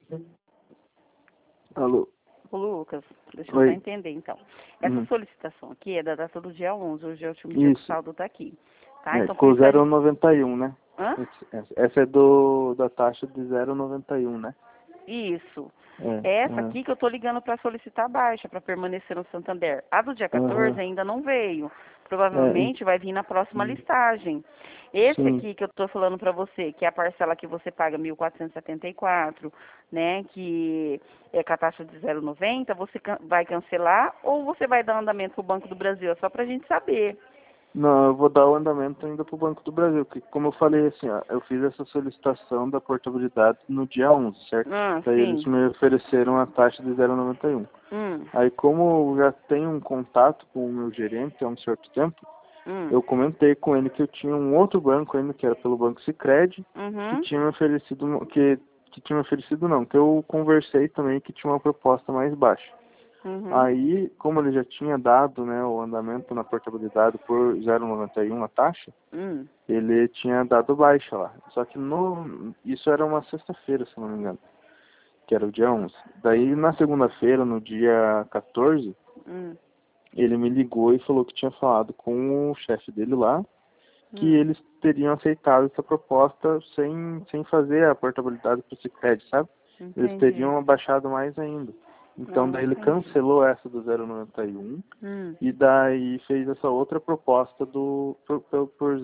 Alô? Ô, Lucas, deixa eu só Oi. entender, então. Essa solicitação aqui é da data do dia 11, hoje é o último dia que o Isso. saldo tá aqui. Tá? É, Então, por ficou isso a gente... 0,91, né? Hã? Essa é da taxa de 0,91, né? Isso. É. É essa aqui que eu tô ligando para solicitar a baixa, para permanecer no Santander. A do dia 14 Aham. ainda não veio. É, Provavelmente vai vir na próxima listagem. Esse sim. aqui que eu tô falando para você, que é a parcela que você paga 1.474, né, que é com a taxa de 0,90, você vai cancelar ou você vai dar andamento pro Banco do Brasil? É só pra gente saber. Não, eu vou dar o andamento ainda para o Banco do Brasil, que como eu falei assim, ó, eu fiz essa solicitação da portabilidade no dia 11, certo? Ah, Daí eles sim. me ofereceram a taxa de 0,91. Hum, Aí como eu já tenho um contato com o meu gerente há um certo tempo, hum, eu comentei com ele que eu tinha um outro banco ainda, que era pelo Banco Sicredi, que uhum, tinha me oferecido, que tinha me oferecido não, que eu conversei também que tinha uma proposta mais baixa. uhum, Aí, como ele já tinha dado, né, o andamento na portabilidade por 0,91 a taxa, ele tinha dado baixa lá. Só que isso era uma sexta-feira, se não me engano, que era o dia 11. Daí, na segunda-feira, no dia 14, ele me ligou e falou que tinha falado com o chefe dele lá, que eles teriam aceitado essa proposta sem fazer a portabilidade para o Sicredi, sabe? Eles entendi. teriam abaixado mais ainda. Então Ah, daí ele entendi. cancelou essa do 0,91 Hum. e daí fez essa outra proposta por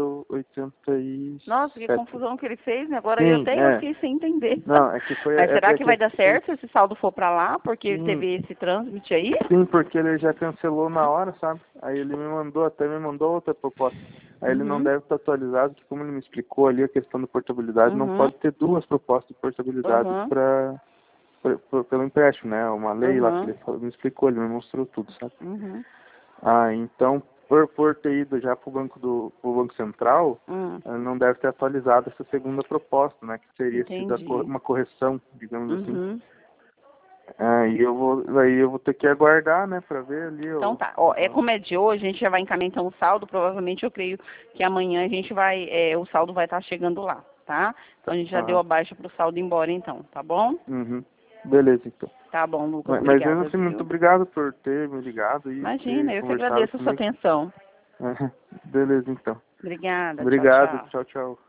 0,87. Nossa, que confusão que ele fez, né? Agora Sim, eu fiquei sem entender. não, é que foi Mas será que vai dar foi certo se esse saldo for pra lá, porque sim, teve esse trânsito aí? sim, porque ele já cancelou na hora, sabe? Aí ele até me mandou outra proposta. Aí ele não Uhum, deve estar atualizado, que como ele me explicou ali a questão da portabilidade, não uhum, pode ter duas propostas de portabilidade uhum, pelo empréstimo, né? Uma lei lá que uhum, ele me explicou, ele me mostrou tudo, sabe? uhum, Ah, então, por ter ido já pro Banco Central, não deve ter atualizado essa segunda proposta, né? Que seria sido entendi. uma correção, digamos assim. Uhum. Aí eu vou ter que aguardar, né, para ver ali Então tá, ó, como é de hoje, a gente já vai encaminhando o saldo, provavelmente eu creio que amanhã a gente vai, o saldo vai estar chegando lá, tá? Então a gente já deu ah, a baixa pro saldo ir embora então, tá bom? uhum. Beleza, então. Tá bom, Lucas, Mas mesmo obrigada, assim, muito viu? obrigado por ter me ligado e ter Imagina, eu que conversado agradeço a sua comigo. atenção. Beleza, então. Obrigada, tchau, Obrigado, tchau. tchau, tchau.